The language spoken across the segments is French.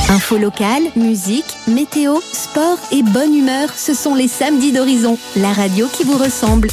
Infos locales, musique, météo, sport et bonne humeur, ce sont les samedis d'Horizon, la radio qui vous ressemble.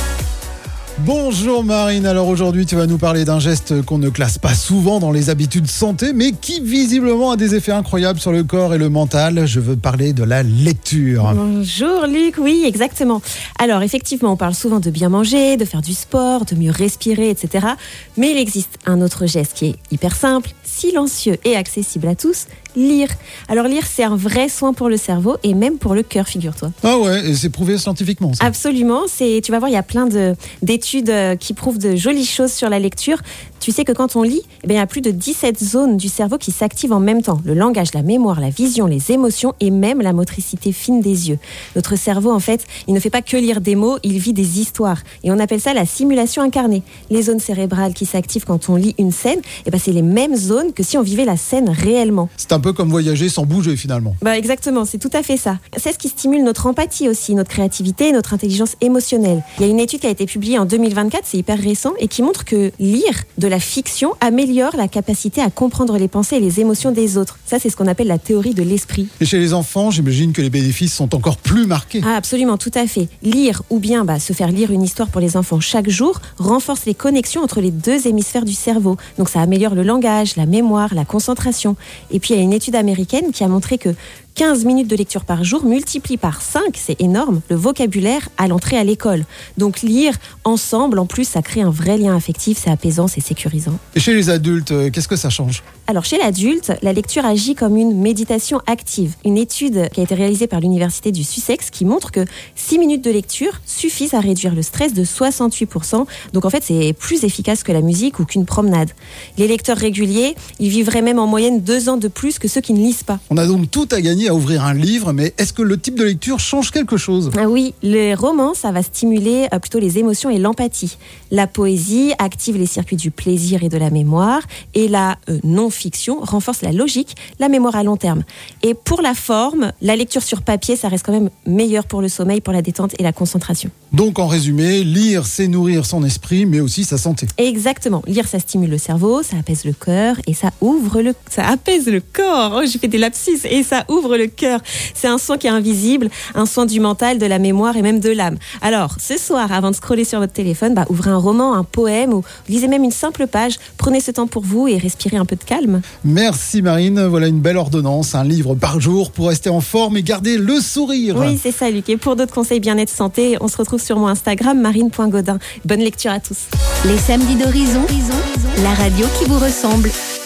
Bonjour Marine, alors aujourd'hui tu vas nous parler d'un geste qu'on ne classe pas souvent dans les habitudes santé, mais qui visiblement a des effets incroyables sur le corps et le mental. Je veux parler de la lecture. Bonjour Luc, oui exactement. Alors effectivement on parle souvent de bien manger, de faire du sport, de mieux respirer, etc. Mais il existe un autre geste qui est hyper simple, silencieux et accessible à tous, lire. Alors lire c'est un vrai soin pour le cerveau et même pour le cœur, figure-toi. Ah ouais, et c'est prouvé scientifiquement ça. Absolument, tu vas voir il y a plein d'études qui prouvent de jolies choses sur la lecture. Tu sais que quand on lit, il y a plus de 17 zones du cerveau qui s'activent en même temps. Le langage, la mémoire, la vision, les émotions et même la motricité fine des yeux. Notre cerveau, en fait, il ne fait pas que lire des mots, il vit des histoires. Et on appelle ça la simulation incarnée. Les zones cérébrales qui s'activent quand on lit une scène, c'est les mêmes zones que si on vivait la scène réellement. C'est un peu comme voyager sans bouger finalement. Exactement, c'est tout à fait ça. C'est ce qui stimule notre empathie aussi, notre créativité et notre intelligence émotionnelle. Il y a une étude qui a été publiée en 2024, c'est hyper récent, et qui montre que lire de la fiction améliore la capacité à comprendre les pensées et les émotions des autres. Ça, c'est ce qu'on appelle la théorie de l'esprit. Et chez les enfants, j'imagine que les bénéfices sont encore plus marqués. Ah, absolument, tout à fait. Lire ou bien se faire lire une histoire pour les enfants chaque jour renforce les connexions entre les deux hémisphères du cerveau. Donc ça améliore le langage, la mémoire, la concentration. Et puis il y a une étude américaine qui a montré que 15 minutes de lecture par jour multiplié par 5, c'est énorme, le vocabulaire à l'entrée à l'école. Donc lire ensemble, en plus, ça crée un vrai lien affectif, c'est apaisant, c'est sécurisant. Et chez les adultes, qu'est-ce que ça change ? Alors chez l'adulte, la lecture agit comme une méditation active. Une étude qui a été réalisée par l'université du Sussex qui montre que 6 minutes de lecture suffisent à réduire le stress de 68%. Donc en fait, c'est plus efficace que la musique ou qu'une promenade. Les lecteurs réguliers, ils vivraient même en moyenne 2 ans de plus que ceux qui ne lisent pas. On a donc tout à gagner à ouvrir un livre, mais est-ce que le type de lecture change quelque chose ? Ah oui, les romans, ça va stimuler plutôt les émotions et l'empathie. La poésie active les circuits du plaisir et de la mémoire, et la non-fiction renforce la logique, la mémoire à long terme. Et pour la forme, la lecture sur papier, ça reste quand même meilleur pour le sommeil, pour la détente et la concentration. Donc en résumé, lire, c'est nourrir son esprit, mais aussi sa santé. Exactement. Lire, ça stimule le cerveau, ça apaise le cœur et ça apaise le corps. Oh, j'ai fait des lapsus. Et ça ouvre le cœur. C'est un soin qui est invisible, un soin du mental, de la mémoire et même de l'âme. Alors, ce soir, avant de scroller sur votre téléphone, ouvrez un roman, un poème ou lisez même une simple page. Prenez ce temps pour vous et respirez un peu de calme. Merci Marine, voilà une belle ordonnance, un livre par jour pour rester en forme et garder le sourire. Oui, c'est ça Luc. Et pour d'autres conseils bien-être santé, on se retrouve sur mon Instagram, marine.godin. Bonne lecture à tous. Les samedis d'Horizon, la radio qui vous ressemble.